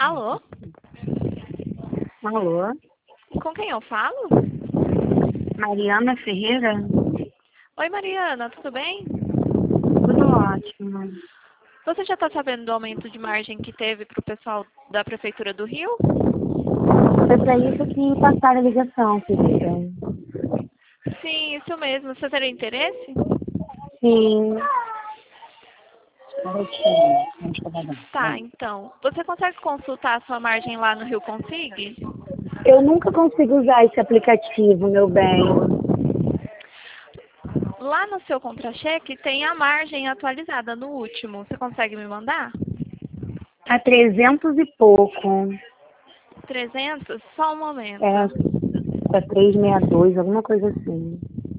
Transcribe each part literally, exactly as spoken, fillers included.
Alô? Alô? Com quem eu falo? Mariana Ferreira? Oi, Mariana, tudo bem? Tudo ótimo. Você já está sabendo do aumento de margem que teve para o pessoal da Prefeitura do Rio? Foi para isso que passaram a ligação, querida. Sim, isso mesmo. Você teria interesse? Sim. Garotinha, Tá, então. Você consegue consultar a sua margem lá no Rio Consig? eu nunca consigo usar esse aplicativo, meu bem. Lá no seu contra-cheque tem a margem atualizada no último. Você consegue me mandar? Tá trezentos e pouco. trezentos? Só um momento. É, tá trezentos e sessenta e dois, alguma coisa assim.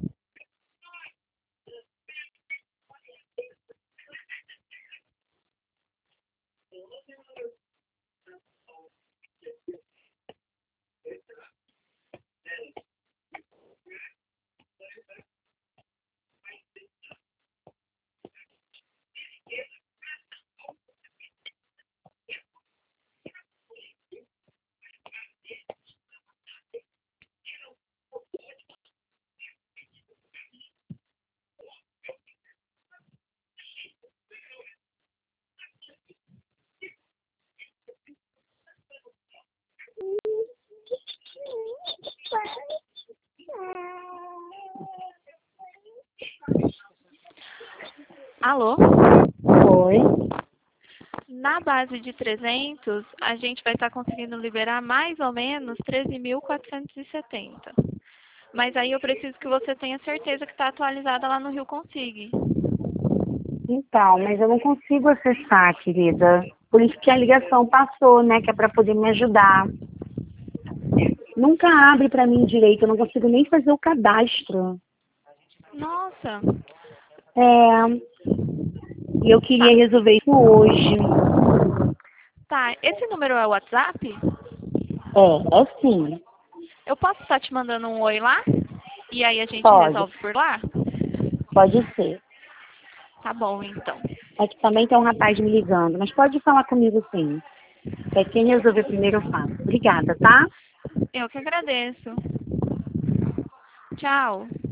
Alô? Oi? Na base de trezentos, a gente vai estar conseguindo liberar mais ou menos treze mil quatrocentos e setenta. Mas aí eu preciso que você tenha certeza que está atualizada lá no Rio Consig. Então, mas eu não consigo acessar, querida. Por isso que a ligação passou, né? Que é para poder me ajudar. Nunca abre para mim direito, eu não consigo nem fazer o cadastro. Nossa, É, e eu tá. queria resolver isso hoje. Tá, esse número é o WhatsApp? É, é sim. Eu posso estar te mandando um oi lá? E aí a gente Pode, resolve por lá? pode ser. Tá bom, então. É que também tem um rapaz me ligando, mas pode falar comigo sim. É quem resolver primeiro eu faço. Obrigada, tá? Eu que agradeço. Tchau.